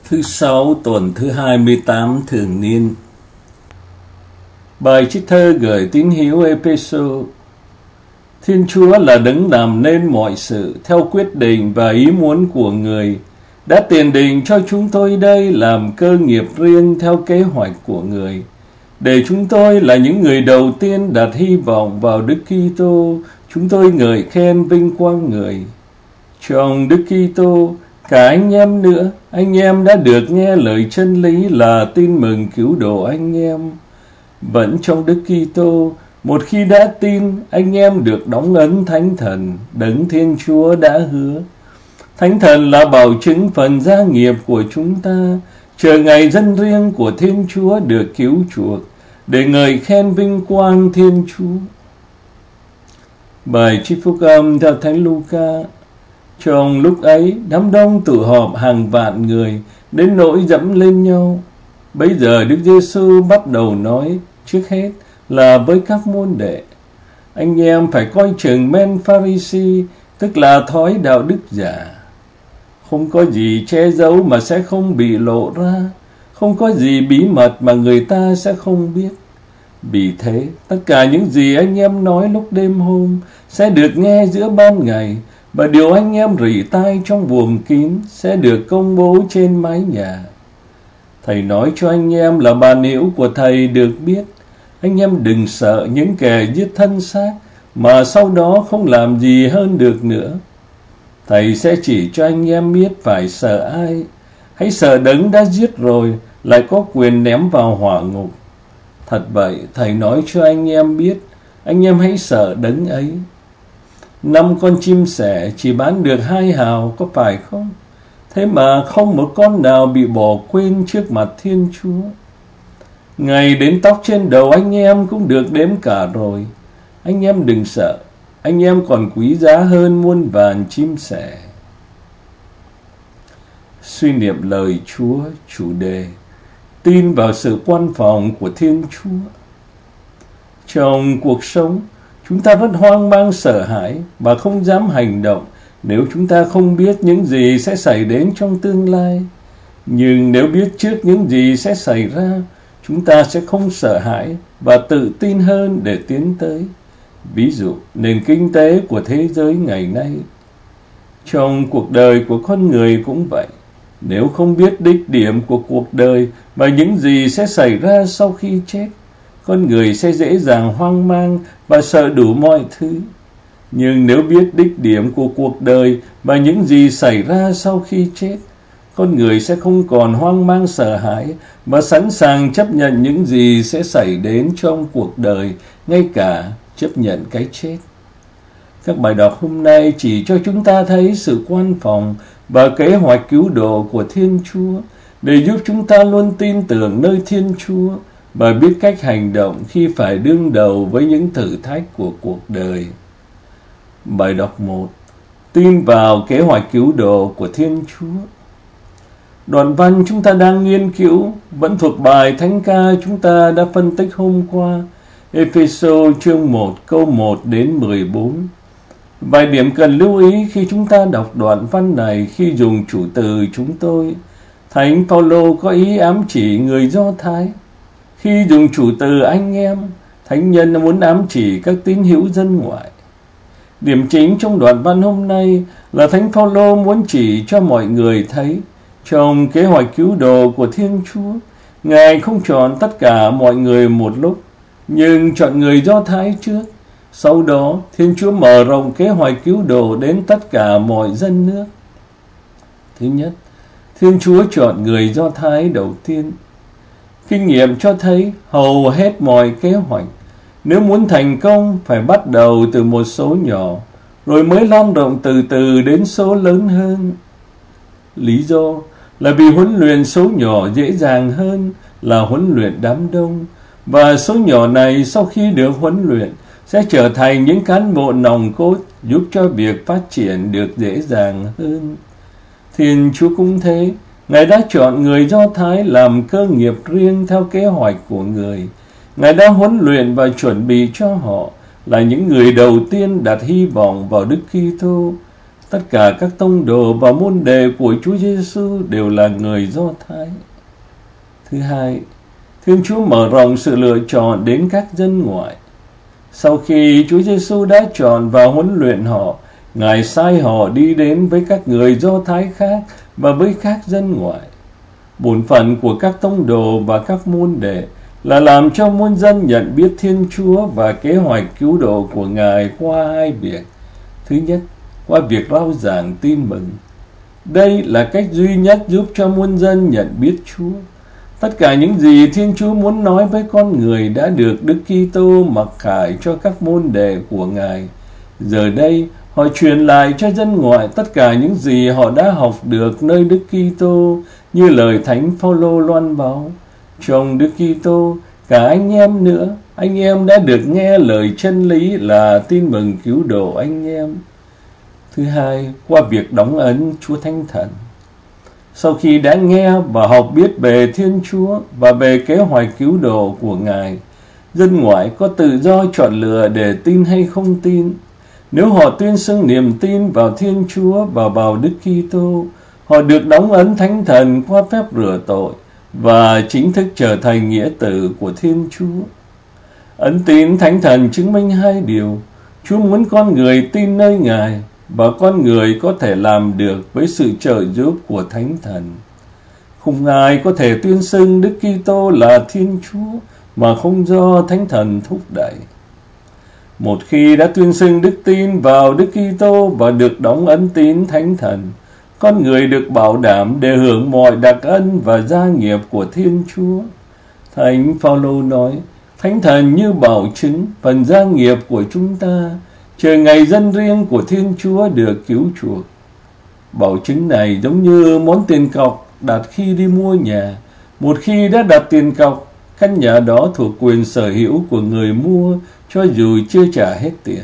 Thứ Sáu tuần thứ 28 thường niên. Bài trích thơ gửi tín hữu Ê-phê-sô. Thiên Chúa là đấng làm nên mọi sự theo quyết định và ý muốn của Người, đã tiền định cho chúng tôi đây làm cơ nghiệp riêng theo kế hoạch của Người, để chúng tôi là những người đầu tiên đặt hy vọng vào Đức Kitô. Chúng tôi ngợi khen vinh quang Người. Trong Đức Kitô, cả anh em nữa, anh em đã được nghe lời chân lý là tin mừng cứu độ anh em. Vẫn trong Đức Kitô, một khi đã tin, anh em được đóng ấn Thánh Thần, đấng Thiên Chúa đã hứa. Thánh Thần là bảo chứng phần gia nghiệp của chúng ta, chờ ngày dân riêng của Thiên Chúa được cứu chuộc, để ngợi khen vinh quang Thiên Chúa. Bài trích phúc âm theo Thánh Luca. Trong lúc ấy, đám đông tụ họp hàng vạn người, đến nỗi dẫm lên nhau. Bấy giờ Đức Giêsu bắt đầu nói, trước hết là với các môn đệ: anh em phải coi chừng men Pha-ri-si, tức là thói đạo đức giả. Không có gì che giấu mà sẽ không bị lộ ra, không có gì bí mật mà người ta sẽ không biết. Vì thế, tất cả những gì anh em nói lúc đêm hôm sẽ được nghe giữa ban ngày, và điều anh em rỉ tai trong buồng kín sẽ được công bố trên mái nhà. Thầy nói cho anh em là bà nữ của Thầy được biết. Anh em đừng sợ những kẻ giết thân xác, mà sau đó không làm gì hơn được nữa. Thầy sẽ chỉ cho anh em biết phải sợ ai. Hãy sợ đấng đã giết rồi, lại có quyền ném vào hỏa ngục. Thật vậy, Thầy nói cho anh em biết, anh em hãy sợ đấng ấy. 5 con chim sẻ chỉ bán được 2 hào, có phải không? Thế mà không một con nào bị bỏ quên trước mặt Thiên Chúa. Ngày đến tóc trên đầu anh em cũng được đếm cả rồi. Anh em đừng sợ, anh em còn quý giá hơn muôn vàn chim sẻ. Suy niệm lời Chúa, chủ đề: tin vào sự quan phòng của Thiên Chúa. Trong cuộc sống, chúng ta rất hoang mang sợ hãi và không dám hành động nếu chúng ta không biết những gì sẽ xảy đến trong tương lai. Nhưng nếu biết trước những gì sẽ xảy ra, chúng ta sẽ không sợ hãi và tự tin hơn để tiến tới. Ví dụ, nền kinh tế của thế giới ngày nay. Trong cuộc đời của con người cũng vậy. Nếu không biết đích điểm của cuộc đời và những gì sẽ xảy ra sau khi chết, con người sẽ dễ dàng hoang mang và sợ đủ mọi thứ. Nhưng nếu biết đích điểm của cuộc đời và những gì xảy ra sau khi chết, con người sẽ không còn hoang mang sợ hãi và sẵn sàng chấp nhận những gì sẽ xảy đến trong cuộc đời, ngay cả chấp nhận cái chết. Các bài đọc hôm nay chỉ cho chúng ta thấy sự quan phòng và kế hoạch cứu độ của Thiên Chúa, để giúp chúng ta luôn tin tưởng nơi Thiên Chúa và biết cách hành động khi phải đương đầu với những thử thách của cuộc đời. Bài đọc 1. Tin vào kế hoạch cứu độ của Thiên Chúa. Đoạn văn chúng ta đang nghiên cứu vẫn thuộc bài Thánh ca chúng ta đã phân tích hôm qua, Ê-phê-sô chương 1 câu 1 đến 14. Vài điểm cần lưu ý khi chúng ta đọc đoạn văn này khi dùng chủ từ chúng tôi. Thánh Phaolô có ý ám chỉ người Do Thái. Khi dùng chủ từ anh em, thánh nhân muốn ám chỉ các tín hữu dân ngoại. Điểm chính trong đoạn văn hôm nay là Thánh Phaolô muốn chỉ cho mọi người thấy, trong kế hoạch cứu độ của Thiên Chúa, Ngài không chọn tất cả mọi người một lúc, nhưng chọn người Do Thái trước. Sau đó, Thiên Chúa mở rộng kế hoạch cứu độ đến tất cả mọi dân nước. Thứ nhất, Thiên Chúa chọn người Do Thái đầu tiên. Kinh nghiệm cho thấy hầu hết mọi kế hoạch, nếu muốn thành công, phải bắt đầu từ một số nhỏ, rồi mới lan rộng từ từ đến số lớn hơn. Lý do là vì huấn luyện số nhỏ dễ dàng hơn là huấn luyện đám đông, và số nhỏ này sau khi được huấn luyện sẽ trở thành những cán bộ nòng cốt giúp cho việc phát triển được dễ dàng hơn. Thiên Chúa cũng thế, Ngài đã chọn người Do Thái làm cơ nghiệp riêng theo kế hoạch của Người. Ngài đã huấn luyện và chuẩn bị cho họ là những người đầu tiên đặt hy vọng vào Đức Kitô. Tất cả các tông đồ và môn đệ của Chúa Giêsu đều là người Do Thái. Thứ hai, Thiên Chúa mở rộng sự lựa chọn đến các dân ngoại. Sau khi Chúa Giêsu đã chọn và huấn luyện họ, Ngài sai họ đi đến với các người Do Thái khác và với các dân ngoại. Bổn phận của các tông đồ và các môn đệ là làm cho muôn dân nhận biết Thiên Chúa và kế hoạch cứu độ của Ngài qua hai việc. Thứ nhất, qua việc rao giảng tin mừng. Đây là cách duy nhất giúp cho muôn dân nhận biết Chúa. Tất cả những gì Thiên Chúa muốn nói với con người đã được Đức Kitô mặc khải cho các môn đệ của Ngài. Giờ đây, họ truyền lại cho dân ngoại tất cả những gì họ đã học được nơi Đức Kitô, như lời Thánh Phaolô loan báo. Trong Đức Kitô, cả anh em nữa, anh em đã được nghe lời chân lý là tin mừng cứu độ anh em. Thứ hai, qua việc đóng ấn Chúa Thánh Thần. Sau khi đã nghe và học biết về Thiên Chúa và về kế hoạch cứu độ của Ngài, dân ngoại có tự do chọn lựa để tin hay không tin. Nếu họ tuyên xưng niềm tin vào Thiên Chúa và vào Đức Kitô, họ được đóng ấn Thánh Thần qua phép rửa tội và chính thức trở thành nghĩa tử của Thiên Chúa. Ấn tín Thánh Thần chứng minh hai điều. Chúa muốn con người tin nơi Ngài, và con người có thể làm được với sự trợ giúp của Thánh Thần. Không ai có thể tuyên xưng Đức Kitô là Thiên Chúa mà không do Thánh Thần thúc đẩy. Một khi đã tuyên xưng đức tin vào Đức Kitô và được đóng ấn tín Thánh Thần, con người được bảo đảm để hưởng mọi đặc ân và gia nghiệp của Thiên Chúa. Thánh Phaolô nói, Thánh Thần như bảo chứng phần gia nghiệp của chúng ta, chờ ngày dân riêng của Thiên Chúa được cứu chuộc. Bảo chứng này giống như món tiền cọc đặt khi đi mua nhà. Một khi đã đặt tiền cọc, căn nhà đó thuộc quyền sở hữu của người mua cho dù chưa trả hết tiền.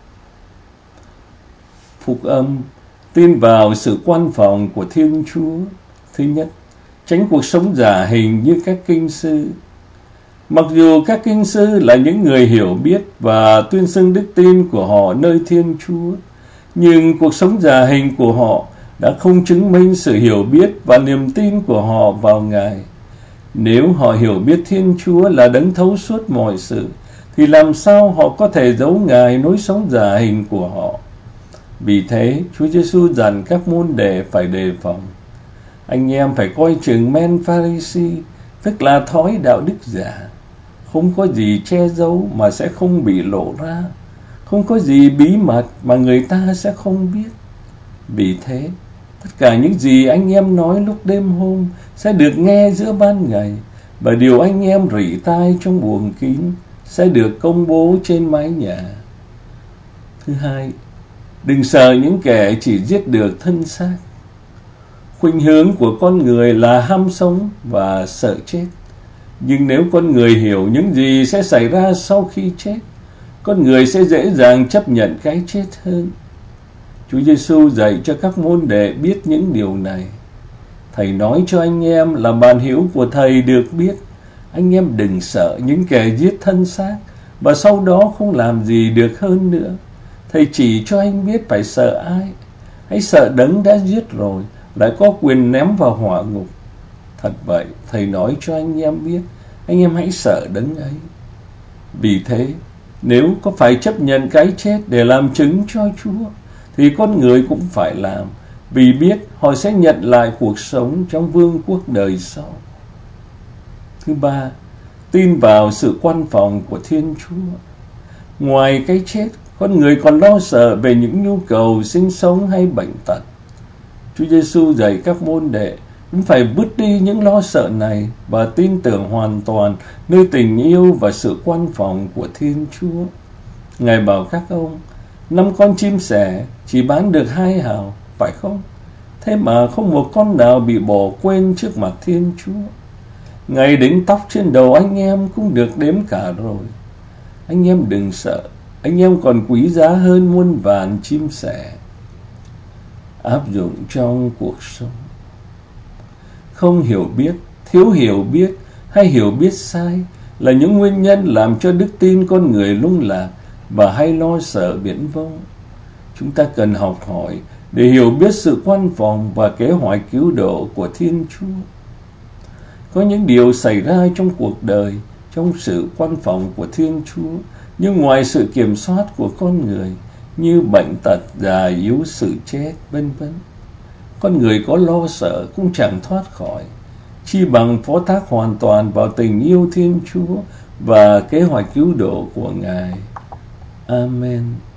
Phúc âm tin vào sự quan phòng của Thiên Chúa. Thứ nhất, tránh cuộc sống giả hình như các kinh sư. Mặc dù các kinh sư là những người hiểu biết và tuyên xưng đức tin của họ nơi Thiên Chúa, nhưng cuộc sống giả hình của họ đã không chứng minh sự hiểu biết và niềm tin của họ vào Ngài. Nếu họ hiểu biết Thiên Chúa là đấng thấu suốt mọi sự, thì làm sao họ có thể giấu Ngài lối sống giả hình của họ? Vì thế, Chúa Giêsu dặn các môn đệ phải đề phòng. Anh em phải coi chừng men Pha-ri-si, tức là thói đạo đức giả. Không có gì che giấu mà sẽ không bị lộ ra. Không có gì bí mật mà người ta sẽ không biết. Vì thế, tất cả những gì anh em nói lúc đêm hôm sẽ được nghe giữa ban ngày, và điều anh em rỉ tai trong buồng kín sẽ được công bố trên mái nhà. Thứ hai, đừng sợ những kẻ chỉ giết được thân xác. Khuynh hướng của con người là ham sống và sợ chết. Nhưng nếu con người hiểu những gì sẽ xảy ra sau khi chết, con người sẽ dễ dàng chấp nhận cái chết hơn. Chúa Giêsu dạy cho các môn đệ biết những điều này. Thầy nói cho anh em là bạn hữu của Thầy được biết. Anh em đừng sợ những kẻ giết thân xác và sau đó không làm gì được hơn nữa. Thầy chỉ cho anh biết phải sợ ai. Hãy sợ đấng đã giết rồi, lại có quyền ném vào hỏa ngục. Thật vậy, Thầy nói cho anh em biết, anh em hãy sợ đấng ấy. Vì thế, nếu có phải chấp nhận cái chết để làm chứng cho Chúa, thì con người cũng phải làm, vì biết họ sẽ nhận lại cuộc sống trong vương quốc đời sau. Thứ ba, tin vào sự quan phòng của Thiên Chúa. Ngoài cái chết, con người còn lo sợ về những nhu cầu sinh sống hay bệnh tật. Chúa Giêsu dạy các môn đệ cũng phải vứt đi những lo sợ này và tin tưởng hoàn toàn nơi tình yêu và sự quan phòng của Thiên Chúa. Ngài bảo các ông, 5 con chim sẻ chỉ bán được 2 hào, phải không? Thế mà không một con nào bị bỏ quên trước mặt Thiên Chúa. Ngay đến tóc trên đầu anh em cũng được đếm cả rồi. Anh em đừng sợ, anh em còn quý giá hơn muôn vàn chim sẻ. Áp dụng trong cuộc sống. Không hiểu biết, thiếu hiểu biết hay hiểu biết sai là những nguyên nhân làm cho đức tin con người lung lạc và hay lo sợ viển vông. Chúng ta cần học hỏi để hiểu biết sự quan phòng và kế hoạch cứu độ của Thiên Chúa. Có những điều xảy ra trong cuộc đời, trong sự quan phòng của Thiên Chúa, nhưng ngoài sự kiểm soát của con người, như bệnh tật, già yếu, sự chết, vân vân. Con người có lo sợ cũng chẳng thoát khỏi, chi bằng phó thác hoàn toàn vào tình yêu Thiên Chúa và kế hoạch cứu độ của Ngài. Amen.